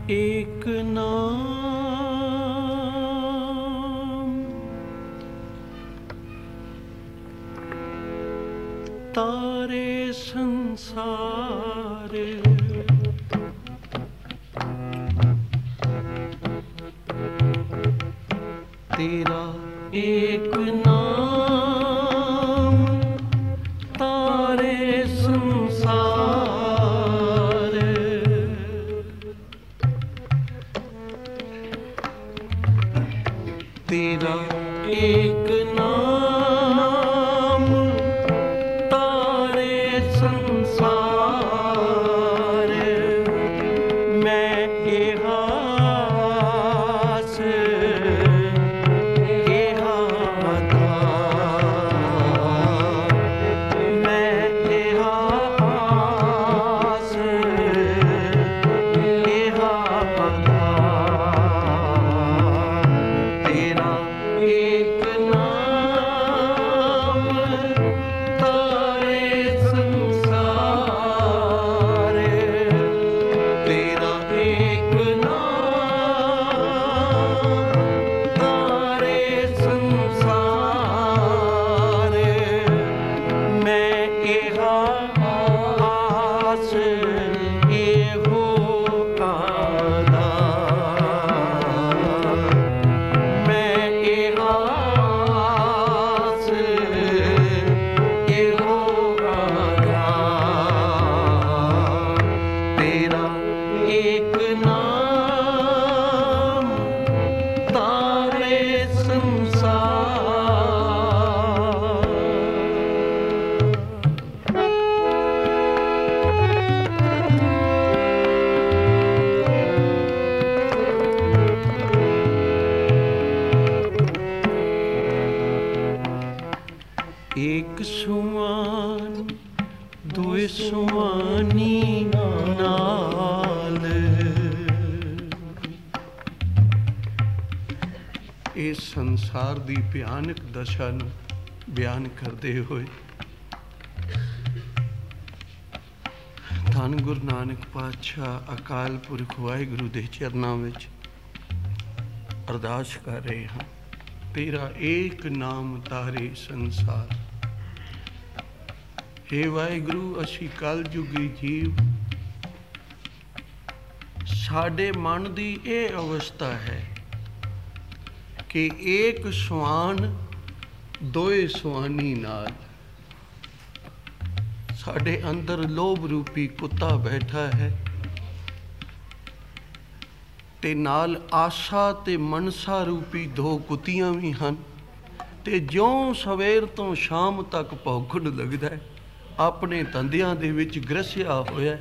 एक नाम तारे संसार, तेरा एक नाम तारे संसार, तेरा एक नाम तारे संसार, मैं इहास एक सुआन दुए सुआनी नाल, इस संसार दी भयानक दशा नूं बयान करते हुए धन गुरु नानक पातशाह अकाल पुरख वाहिगुरु दे चरनां विच अरदास कर रहे हैं। तेरा एक नाम तारे संसार। हे वाहिगुरु, असी कल जुगी जीव, साडे मन दी ये अवस्था है कि एक सुआन दोए सुआनी नाल, साडे अंदर लोभ रूपी कुत्ता बैठा है ते नाल आशा ते मनसा रूपी दो कुत्तियां भी हैं, ते ज्यों सवेर तो शाम तक भौंकण लगदा है, अपने धंधियां दे विच ग्रसिया होया।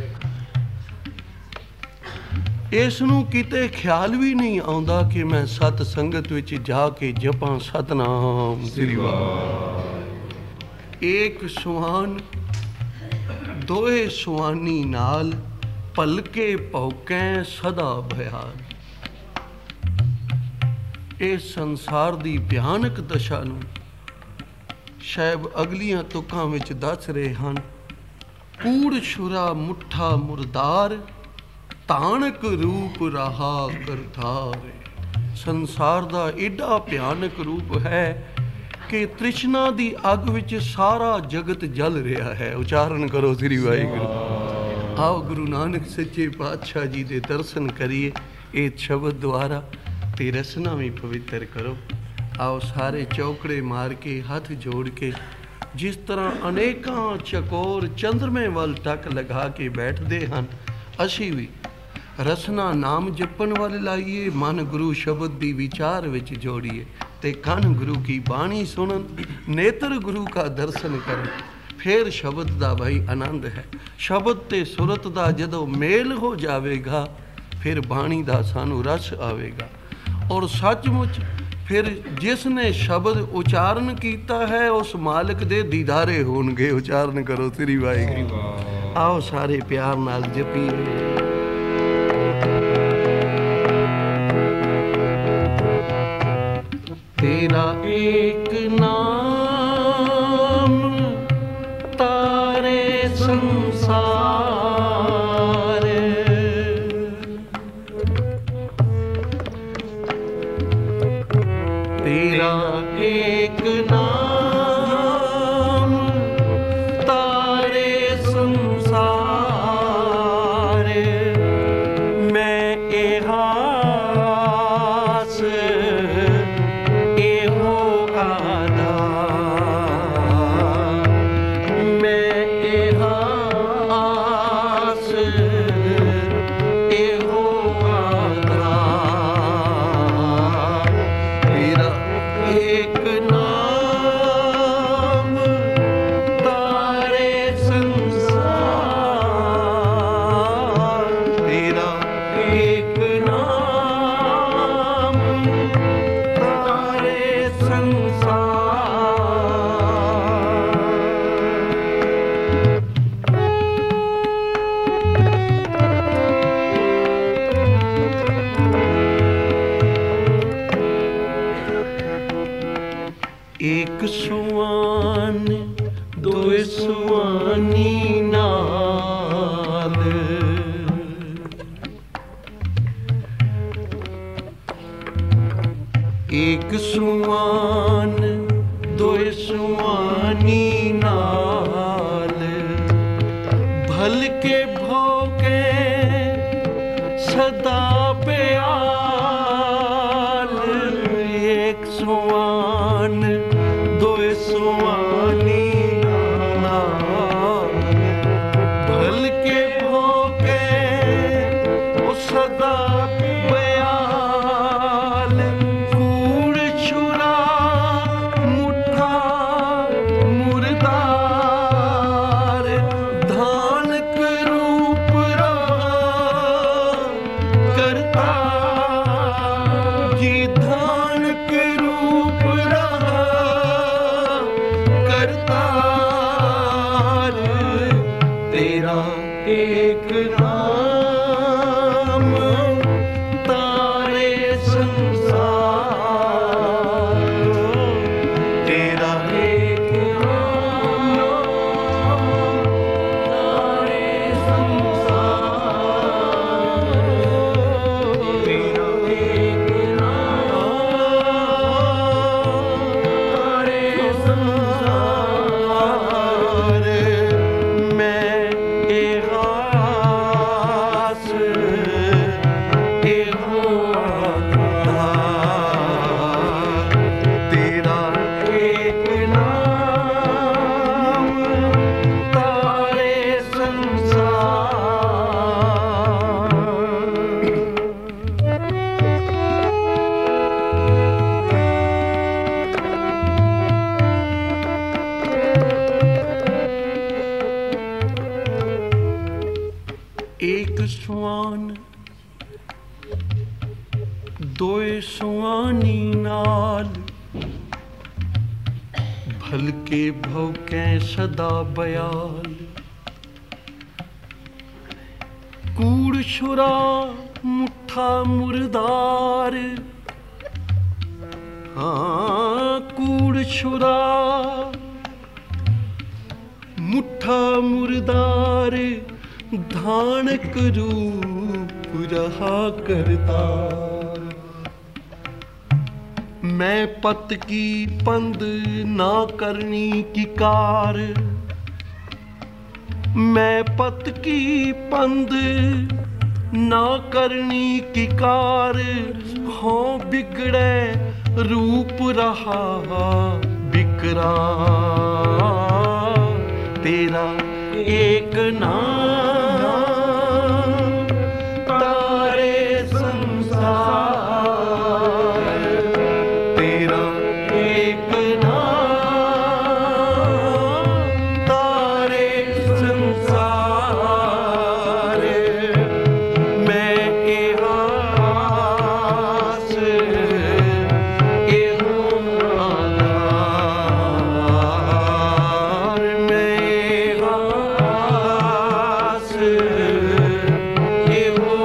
इस नूं किते ख्याल भी नहीं आउंदा कि मैं सत संगत विच जाके जपां सतनाम श्री वाहिगुरू। एक सुहान दोए सुहानी नाल, भलके भौंकै सदा भयाल। इस संसार दी भयानक दशा नूं शायद अगलियां तुकां विच दस रहे हैं। कूड़ छुरा मुठा मुरदार, ताणक रूप रहा करतार। संसार दा एडा भयानक रूप है कि तृष्णा दी अग विच सारा जगत जल रहा है। उच्चारण करो श्री वाहिगुरू। आओ गुरु नानक सच्चे पातशाह जी दे दर्शन करिए इस शब्द द्वारा, ते रसना भी पवित्र करो। आओ सारे चौकड़े मार के हथ जोड़ के, जिस तरह अनेकां चकोर चंद्रमे वल टक लगा के बैठते हैं, असी भी रसना नाम जपन वाले लाइए, मन गुरु शब्द दी विचार विच जोड़िए, ते कन गुरु की बाणी सुनन, नेत्र गुरु का दर्शन करन। फिर शब्द दा भाई आनंद है। शब्द ते सुरत दा जदों मेल हो जावेगा, फिर बाणी दा सानू रस आवेगा। और सचमुच फिर जिसने शब्द उच्चारण किया है उस मालिक दे दीदारे होणगे। उच्चारण करो श्री वाहिगुरू। आओ सारे प्यार नाल जपीए। तेरा एक नाम तारे संसार, सुआन दोए सुआनी नाल, एक सुआन दोए सुआनी नाल, भल के भोगे सदा प्याल, एक सुआन दोए सुआनी नाल, भल के भोगे ओ सदा प्याल, कूड़ छुरा मुठा मुर्दार, धान रूप करता जी, धान के रूप करतार, तेरा एक नाम तारे संसार, तेरा एक नाम तारे संसार, तेरा एक नाम तारे संसार, मैं एगास एगो तेरा एक नाम तारे संसार। एक सुआन दोए सुआनी नाल, भल के भौके सदा बयाल, कूड़ छुरा मुठा मुर्दार, हाँ कूड़ छुरा मुठा मुर्दार, धानक रूप रहा करता, मैं पत की पंद ना करनी की कार, मैं पत की पंद ना करनी की कार, हो बिगड़े रूप रहा बिकरा, तेरा एक नाम तारे संसार, तेरा एक नाम तारे संसार, मैं एगास एगो आधार, मैं एगास एगो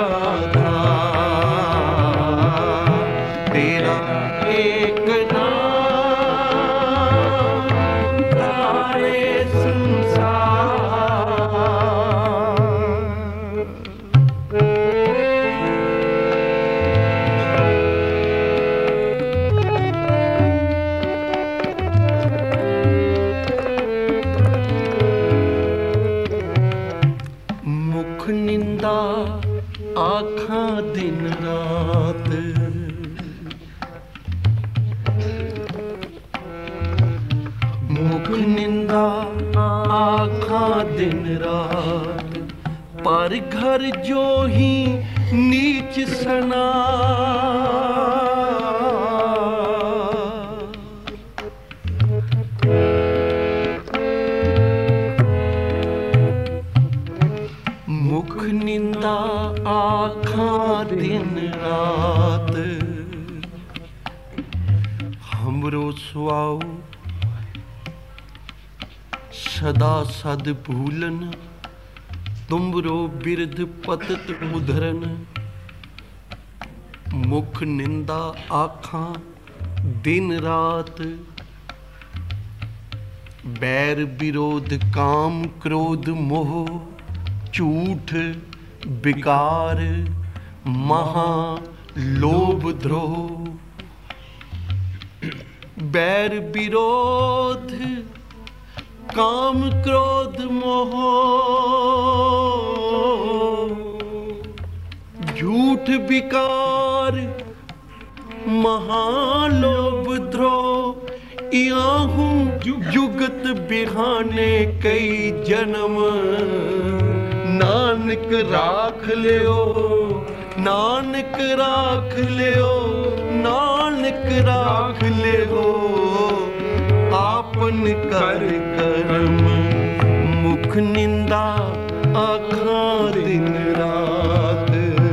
आधार, तेरा एक नाम तारे मुख निंदा आँखां दिन रात, मुख निंदा आँखां दिन रात, पर घर जो ही नीच सना, मुख निंदा आँखां दिन रात, हमरो सुआओ सदा सद भूलन, तुमरो बिरध पतत उधरन, मुख निंदा आँखां दिन रात, बैर विरोध काम क्रोध मोह झूठ विकार महा लोभ द्रोह। बैर विरोध काम क्रोध मोह झूठ विकार महालोभ द्रोह। याहू जुगत बिहाने कई जन्म नानक राख लियो नानक राख लियो नानक राख लियो आपन कर कर्म मुख निंदा आखा दिन रात।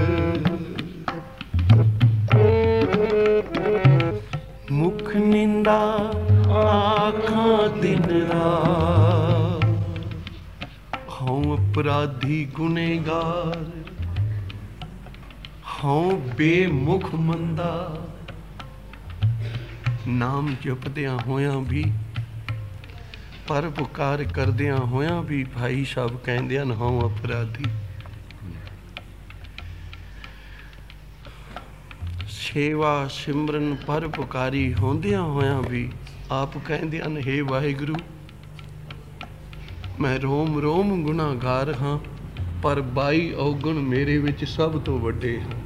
मुख निंदा आखा दिन रात। हूँ अपराधी गुनेगार हूँ बेमुख मंदा। नाम जपदियां होया भी परोपकार करदियां होया भी भाई साहब कहंदे न हूँ अपराधी। सेवा सिमरन परोपकारी होंदियां होया भी आप कहंदे न हे वाहिगुरु मैं रोम रोम गुनाहगार हाँ पर 22 अवगुण मेरे विच सब तो वड्डे हैं।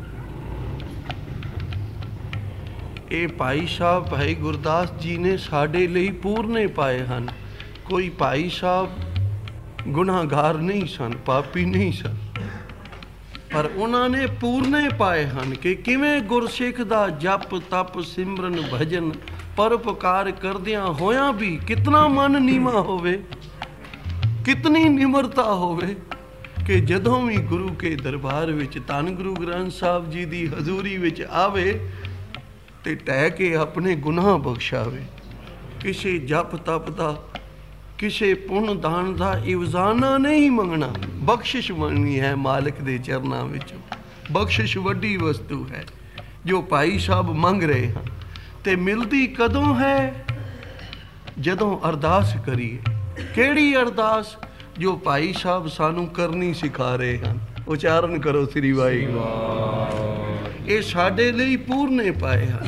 ਇਹ ਭਾਈ ਸਾਹਿਬ ਭਾਈ ਗੁਰਦਾਸ ਜੀ ਨੇ ਸਾਡੇ ਲਈ ਪੂਰਨੇ ਪਾਏ ਹਨ। ਕੋਈ ਭਾਈ ਸਾਹਿਬ ਗੁਨਾਹਗਾਰ ਨਹੀਂ ਸਨ ਪਾਪੀ ਨਹੀਂ ਸਨ ਪਰ ਉਹਨਾਂ ਨੇ ਪੂਰਨੇ ਪਾਏ ਹਨ ਕਿ ਕਿਵੇਂ ਗੁਰਸਿੱਖ ਦਾ ਜਪ ਤਪ ਸਿਮਰਨ ਭਜਨ ਪਰਉਪਕਾਰ ਕਰਦਿਆਂ ਹੋਇਆਂ ਵੀ ਕਿਤਨਾ ਮਨ ਨੀਵਾਂ ਹੋਵੇ ਕਿਤਨੀ ਨਿਮਰਤਾ ਹੋਵੇ ਕਿ ਜਦੋਂ ਵੀ ਗੁਰੂ ਕੇ ਦਰਬਾਰ ਵਿੱਚ ਧੰਨ ਗੁਰੂ ਗ੍ਰੰਥ ਸਾਹਿਬ ਜੀ ਦੀ ਹਜ਼ੂਰੀ ਵਿੱਚ ਆਵੇ ਤੇ ਟਹਿ ਕੇ ਆਪਣੇ ਗੁਨਾਹ ਬਖਸ਼ਾਵੇ। ਕਿਸੇ ਜਪ ਤਪ ਦਾ ਕਿਸੇ ਪੁੰਨ ਦਾਨ ਦਾ ਇਵਜ਼ਾਨਾ ਨਹੀਂ ਮੰਗਣਾ ਬਖਸ਼ਿਸ਼ ਮੰਗਣੀ ਹੈ ਮਾਲਕ ਦੇ ਚਰਨਾਂ ਵਿੱਚ। ਬਖਸ਼ਿਸ਼ ਵੱਡੀ ਵਸਤੂ ਹੈ ਜੋ ਭਾਈ ਸਾਹਿਬ ਮੰਗ ਰਹੇ ਹਨ ਤੇ ਮਿਲਦੀ ਕਦੋਂ ਹੈ ਜਦੋਂ ਅਰਦਾਸ ਕਰੀਏ। ਕਿਹੜੀ ਅਰਦਾਸ ਜੋ ਭਾਈ ਸਾਹਿਬ ਸਾਨੂੰ ਕਰਨੀ ਸਿਖਾ ਰਹੇ ਹਨ। ਉਚਾਰਨ ਕਰੋ ਸ੍ਰੀ ਵਾਹਿਗੁਰੂ। ਇਹ ਸਾਡੇ ਲਈ ਪੂਰਨੇ ਪਾਏ ਹਨ।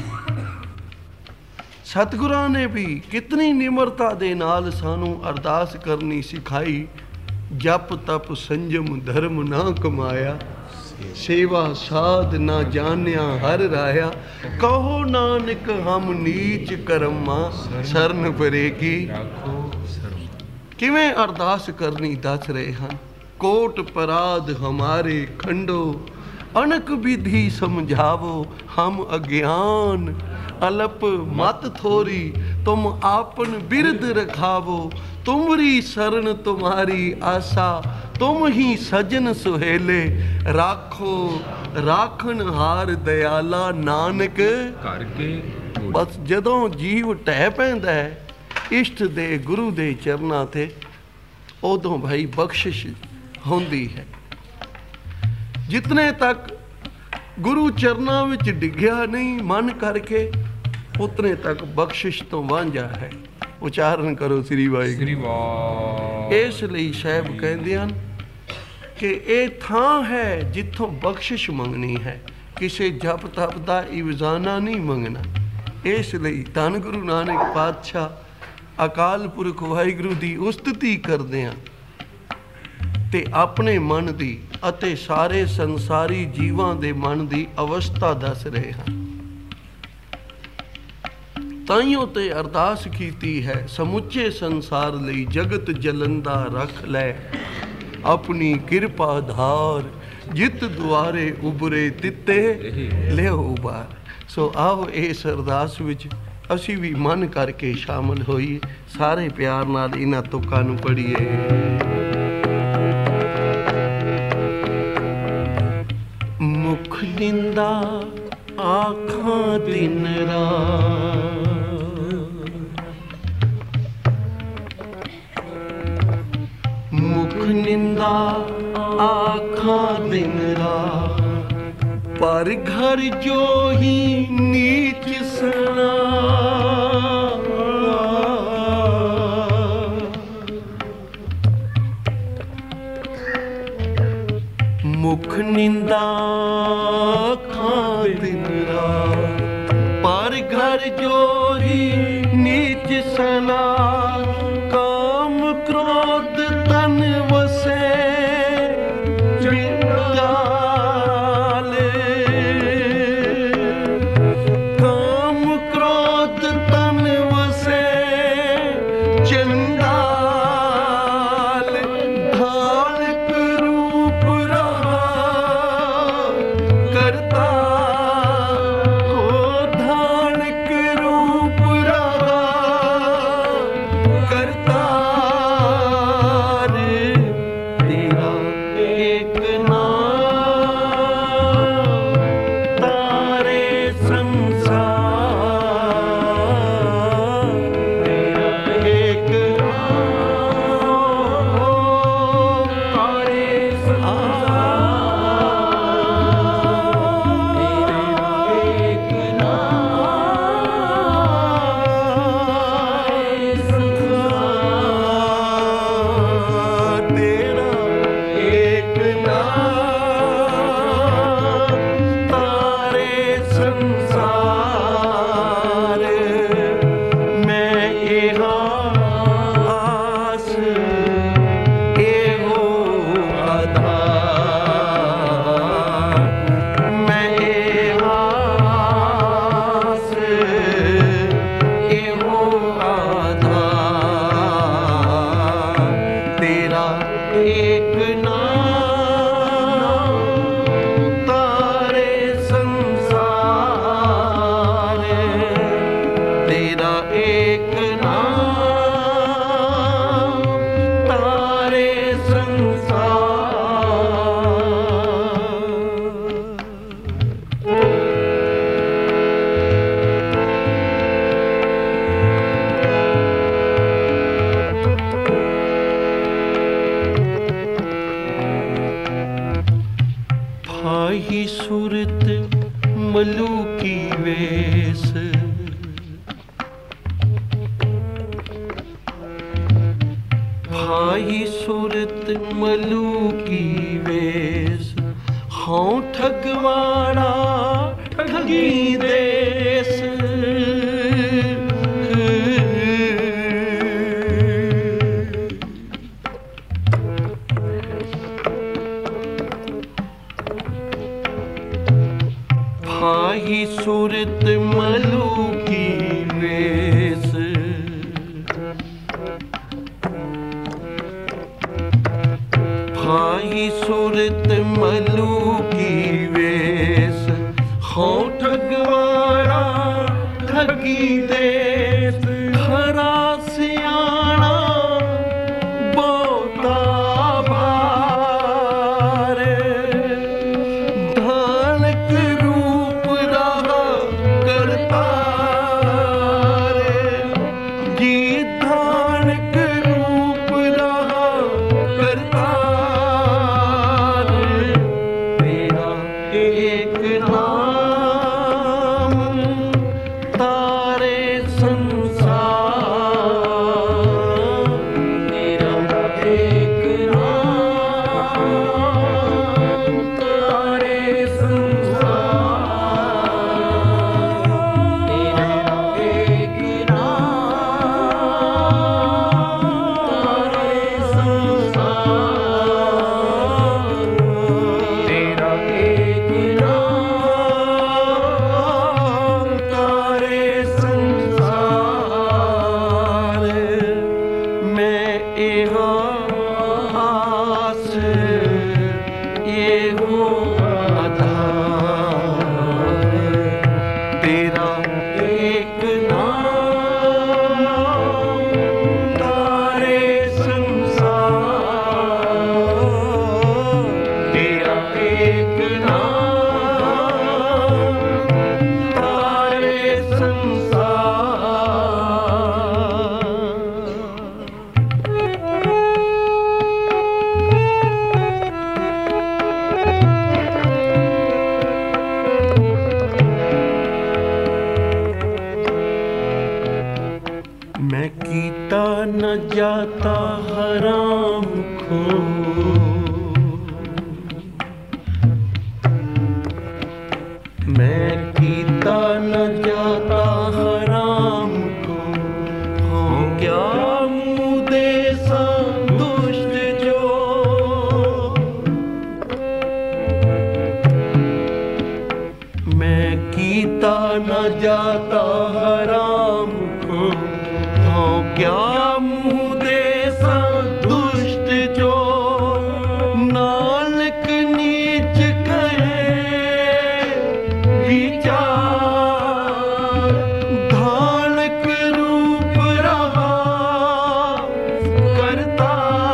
ਸਤਿਗੁਰਾਂ ਨੇ ਵੀ ਕਿਤਨੀ ਨਿਮਰਤਾ ਦੇ ਨਾਲ ਸਾਨੂੰ ਅਰਦਾਸ ਕਰਨੀ ਸਿਖਾਈ। ਜਪ ਤਪ ਸੰਜਮ ਧਰਮ ਨਾ ਕਮਾਇਆ ਸੇਵਾ ਸਾਧ ਨਾ ਜਾਣਿਆ ਹਰ ਰਾਇਆ। ਕਹੋ ਨਾਨਕ ਹਮ ਨੀਚ ਕਰਮਾ ਸਰਨ ਪਰੇ ਕੀ। ਕਿਵੇਂ ਅਰਦਾਸ ਕਰਨੀ ਦੱਸ ਰਹੇ ਹਨ। ਕੋਟ ਪਰਾਧ ਹਮਾਰੇ ਖੰਡੋ अनक विधि समझावो हम अज्ञान अलप मत थोरी तुम आपन बिरद रखावो। तुमरी शरण तुम्हारी आशा तुम ही सजन सुहेले राखो राखन हार दयाला नानक करके। बस जदों जीव ढह पैंदा है इष्ट दे गुरु दे चरनां ते उदों भाई बख्शिश होंदी है। जितने तक गुरु चरना विच डिग्या नहीं मन करके उतने तक बख्शिश तो वांझा है। उचारण करो श्री वाहिगुरू। इस लई साहब कहंदे हन कि ये थां है जिथों बख्शिश मंगनी है किसी जप तप दा इवजाना नहीं मंगना। इस लई धन गुरु नानक पातशाह अकाल पुरख वाहिगुरू दी उस्तति करदे हैं ਤੇ ਆਪਣੇ ਮਨ ਦੀ ਅਤੇ ਸਾਰੇ ਸੰਸਾਰੀ ਜੀਵਾਂ ਦੇ ਮਨ ਦੀ ਅਵਸਥਾ ਦੱਸ ਰਹੇ ਹਨ। ਤਾਈਓ ਤੇ ਅਰਦਾਸ ਕੀਤੀ ਹੈ ਸਮੁੱਚੇ ਸੰਸਾਰ ਲਈ ਜਗਤ ਜਲੰਦਾ ਰੱਖ ਲੈ ਆਪਣੀ ਕਿਰਪਾ ਧਾਰ ਜਿਤ ਦੁਆਰੇ ਉਬਰੇ ਤਿੱਤੇ ਲਿਓ ਉਬਾਰ। ਸੋ ਆਓ ਇਸ ਅਰਦਾਸ ਵਿੱਚ ਅਸੀਂ ਵੀ ਮਨ ਕਰਕੇ ਸ਼ਾਮਲ ਹੋਈਏ। ਸਾਰੇ ਪਿਆਰ ਨਾਲ ਇਹਨਾਂ ਤੁਕਾਂ ਨੂੰ ਪੜ੍ਹੀਏ। मुख निंदा आखा दिन रात मुख निंदा आखा दिन रात पर घर जो ही नीच सना मुख निंदा खा दिन रात, पर घर जोरी नीच सना, काम क्रोध तन वसे डाले, काम क्रोध तन वसे चंडाल, धारक रूप रहा करता, हो धारक रूप रहा करता रे, तेरा एक नाम तारे संसार, तेरा एक नाम तारे संसार, तेरा एक नाम संसार, तेरा एक नाम तारे संसार, मैं एहा आस एहो आधार, मैं एहा आस एहो आधार, तेरा एक नाम तारे संसार, तेरा एक नाम तारे भाई सूरत मलूकी वेश, भाई सूरत मलूकी वेश, हाँ ठगवाड़ा ठगी देश, भाई सूरत मलूकी वेश, भाई सूरत मलूकी वेश, हाँ ठगवाड़ा ठगी देश, हरा सियाणा बोता भारे, धानक रूप रहा करता रे, जी धानक रूप रहा करता रे, तेरा एक नाम तारे संसार, तेरा एक नाम तारे संसार, तेरा एक नाम तारे संसार, तेरा एक नाम तारे संसार, मैं एहा आस एहो आधार, तेरा एक नाम तारे संसार, तेरा एक नाम तारे मैं कीता न जाता हराम खो, मैं कीता न जाता हराम को, हो क्या मुँह दे संतुष्ट जो। मैं कीता न जाता हराम को, हो क्या मुँह दे संतुष्ट जो। नानक नीच कहे विचार, धानक रूप रहा करता।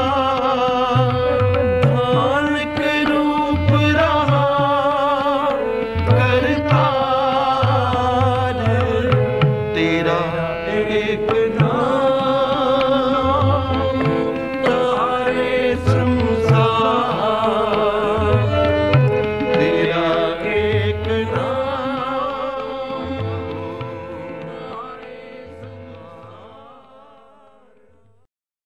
धानक रूप रहा करता, तेरा एक